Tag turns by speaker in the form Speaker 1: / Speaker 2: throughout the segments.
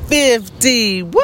Speaker 1: 50. What?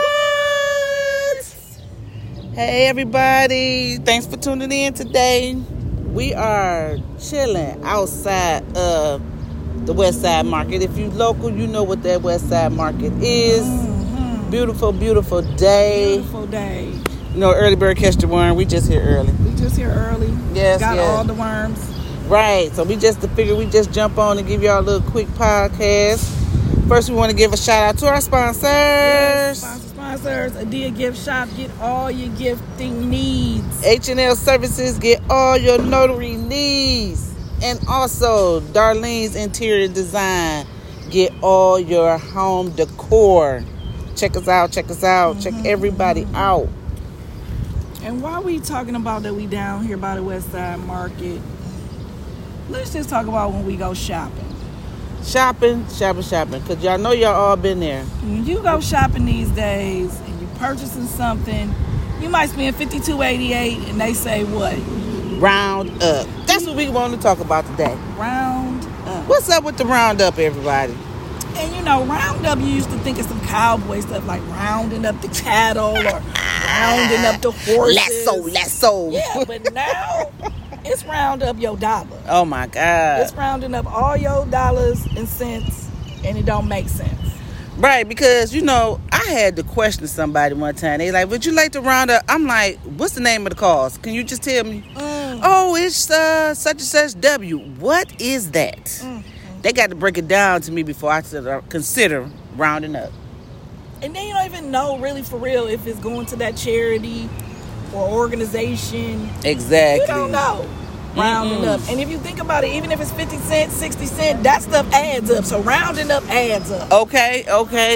Speaker 1: Hey, everybody. Thanks for tuning in today. We are chilling outside of the West Side Market. If you local, you know what that West Side Market is.
Speaker 2: Mm-hmm.
Speaker 1: Beautiful, beautiful day.
Speaker 2: Beautiful day.
Speaker 1: You know, early bird catch the worm. We just here early. Yes,
Speaker 2: Got
Speaker 1: yes.
Speaker 2: all the worms.
Speaker 1: Right. So we just jump on and give y'all a little quick podcast. First, we want to give a shout out to our sponsors.
Speaker 2: Yes, sponsors. Adia Gift Shop. Get all your gifting needs.
Speaker 1: H&L Services. Get all your notary needs. And also, Darlene's Interior Design. Get all your home decor. Check us out.
Speaker 2: Mm-hmm.
Speaker 1: Check everybody out.
Speaker 2: And while we talking about that we down here by the West Side Market, let's just talk about when we go shopping.
Speaker 1: Shopping. Because y'all know y'all all been there.
Speaker 2: When you go shopping these days and you purchasing something, you might spend $52.88 and they say what?
Speaker 1: Round up. That's what we want to talk about today.
Speaker 2: Round up.
Speaker 1: What's up with the round up, everybody?
Speaker 2: And you know, round up, you used to think of some cowboy stuff like rounding up the cattle or rounding up the horses.
Speaker 1: Let's so.
Speaker 2: Yeah, but now it's round up your dollar.
Speaker 1: Oh my God.
Speaker 2: It's rounding up all your dollars and cents, and it don't make sense.
Speaker 1: Right, because, you know, I had to question somebody one time. They like, would you like to round up? I'm like, what's the name of the cause? Can you just tell me? Oh, it's such and such W. What is that? They got to break it down to me before I consider rounding up.
Speaker 2: And then you don't even know really for real if it's going to that charity or organization.
Speaker 1: Exactly.
Speaker 2: You don't know. Rounding up. And if you think about it, even if it's 50 cents, 60 cents, that stuff adds up. So rounding up adds up.
Speaker 1: Okay.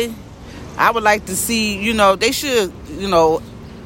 Speaker 1: I would like to see, you know, they should, you know,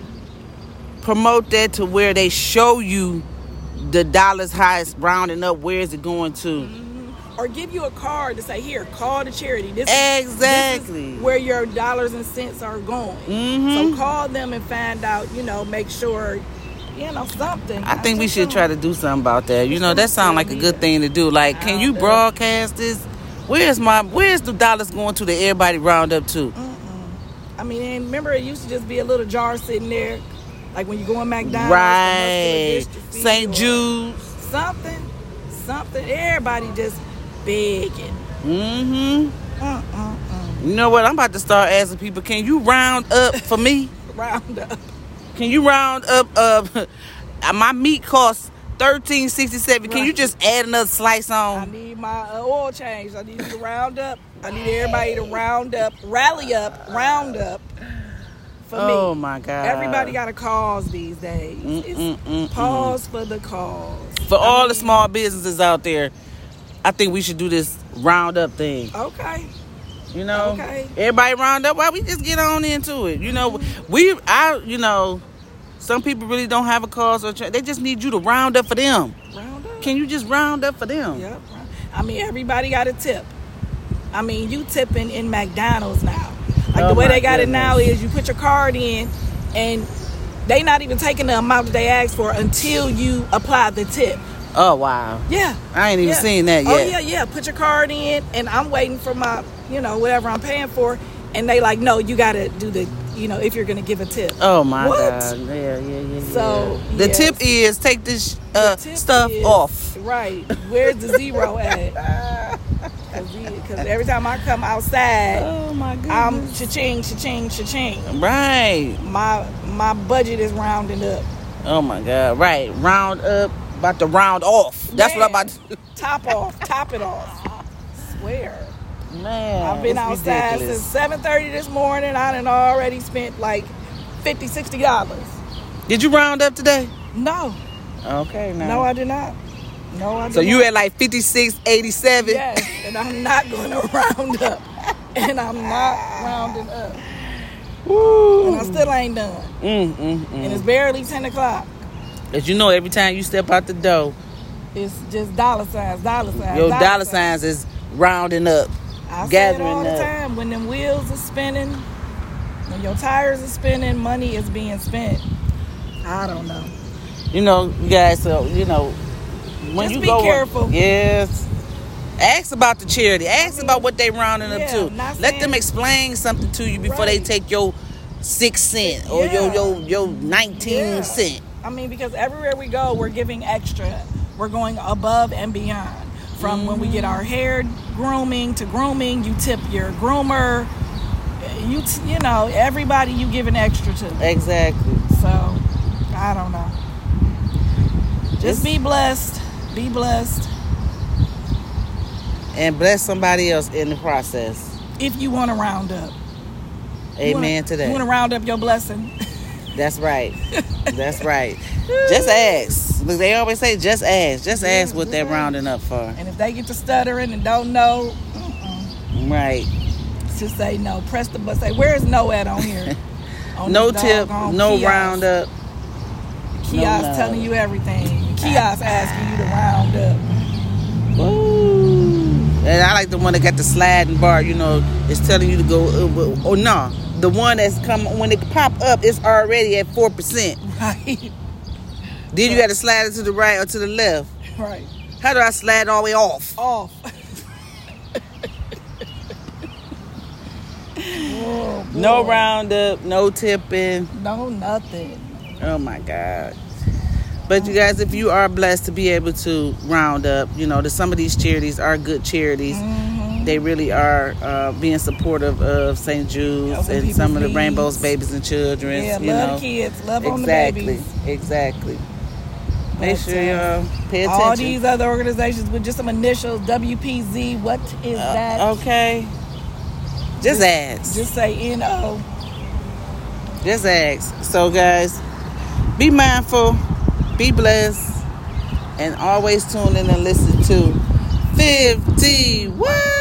Speaker 1: promote that to where they show you the dollars, how it's rounding up, where is it going to.
Speaker 2: Or give you a card to say, here, call the charity. This
Speaker 1: Exactly.
Speaker 2: is where your dollars and cents are going. So call them and find out, you know, make sure, you know, something.
Speaker 1: I think we should try to do something about that. You know, that sounds like a good thing to do. Like, can you broadcast this? Where's the dollars going to that everybody round up to?
Speaker 2: I mean, and remember, it used to just be a little jar sitting there, like when you go in McDonald's.
Speaker 1: Right. St. Jude's.
Speaker 2: Something. Everybody just begging.
Speaker 1: You know what? I'm about to start asking people, can you round up for me?
Speaker 2: Round up.
Speaker 1: Can you round up? My meat costs $13.67. Can you just add another slice on?
Speaker 2: I need my oil change. I need you to round up. I need everybody to round up, rally up, round up for me.
Speaker 1: Oh my God!
Speaker 2: Everybody got a cause these days. It's pause for the cause.
Speaker 1: For all the small businesses out there, I think we should do this round up thing.
Speaker 2: Okay.
Speaker 1: You know,
Speaker 2: okay.
Speaker 1: Everybody round up. Why we just get on into it? You know, some people really don't have a cause or they just need you to round up for them.
Speaker 2: Round up.
Speaker 1: Can you just round up for them?
Speaker 2: Yep. I mean, everybody got a tip. I mean, you tipping in McDonald's now. Like the way they got it now is you put your card in and they not even taking the amount that they asked for until you apply the tip.
Speaker 1: Oh, wow.
Speaker 2: Yeah.
Speaker 1: I ain't even seen that yet.
Speaker 2: Oh, yeah. Put your card in, and I'm waiting for my, whatever I'm paying for. And they like, no, you got to do the, if you're going to give a tip.
Speaker 1: Oh, my God. Yeah.
Speaker 2: So,
Speaker 1: the tip is take this stuff off.
Speaker 2: Right. Where's the zero at? Because every time I come outside,
Speaker 1: oh my goodness,
Speaker 2: I'm cha-ching.
Speaker 1: Right.
Speaker 2: My budget is rounding up.
Speaker 1: Oh, my God. Right. Round up. About to round off. That's what I'm about to do.
Speaker 2: Top it off. Swear.
Speaker 1: Man,
Speaker 2: I've been outside
Speaker 1: ridiculous.
Speaker 2: since 7:30 this morning. I done already spent like $50, $60.
Speaker 1: Did you round up today?
Speaker 2: No.
Speaker 1: Okay,
Speaker 2: No, I did not. No, I did
Speaker 1: So
Speaker 2: not.
Speaker 1: you at like 56.87?
Speaker 2: Yes, and I'm not going to round up. And I'm not rounding up.
Speaker 1: Woo.
Speaker 2: And I still ain't done. And it's barely 10 o'clock.
Speaker 1: As you know, every time you step out the door,
Speaker 2: it's just dollar signs.
Speaker 1: Your dollar signs is rounding up,
Speaker 2: I
Speaker 1: gathering
Speaker 2: say it all the
Speaker 1: up.
Speaker 2: time. When them wheels are spinning, when your tires are spinning, money is being spent. I don't know.
Speaker 1: You know, you guys, so, when
Speaker 2: just
Speaker 1: you
Speaker 2: be
Speaker 1: go...
Speaker 2: careful.
Speaker 1: Yes. Ask about the charity. Ask about what they rounding up to. Let them explain something to you before they take your 6 cent or your 19 cent.
Speaker 2: I mean, because everywhere we go, we're giving extra. We're going above and beyond. From when we get our hair grooming to grooming, you tip your groomer. You know, everybody you give an extra to.
Speaker 1: Exactly.
Speaker 2: So, I don't know. Just be blessed. Be blessed.
Speaker 1: And bless somebody else in the process.
Speaker 2: If you want to round up.
Speaker 1: Amen to that.
Speaker 2: You want to round up your blessing?
Speaker 1: That's right. That's right. Just ask. Look, they always say just ask. Just ask what they're rounding up for.
Speaker 2: And if they get to stuttering and don't know,
Speaker 1: right.
Speaker 2: Just say no. Press the button. Say, where's no at on here? On
Speaker 1: no tip, no kiosk. Roundup.
Speaker 2: Kiosk telling you everything. The kiosk asking you to round up.
Speaker 1: Ooh. And I like the one that got the sliding bar, you know, it's telling you to go, or no. The one that's come, when it pop up, it's already at 4%.
Speaker 2: Right.
Speaker 1: Then you got to slide it to the right or to the left.
Speaker 2: Right.
Speaker 1: How do I slide all the way off?
Speaker 2: Off. Oh,
Speaker 1: no roundup, no tipping.
Speaker 2: No nothing.
Speaker 1: Oh, my God. But you guys, if you are blessed to be able to round up, you know, some of these charities are good charities. Mm-hmm. They really are being supportive of St. Jude's and some of the Rainbow's Babies and Children.
Speaker 2: Yeah,
Speaker 1: you
Speaker 2: love the kids, love on the babies.
Speaker 1: Exactly. Make sure y'all pay attention.
Speaker 2: All these other organizations with just some initials, WPZ, what is that?
Speaker 1: Okay. Just ask.
Speaker 2: Just say NO.
Speaker 1: Just ask. So, guys, be mindful. Be blessed, and always tune in and listen to 50 What?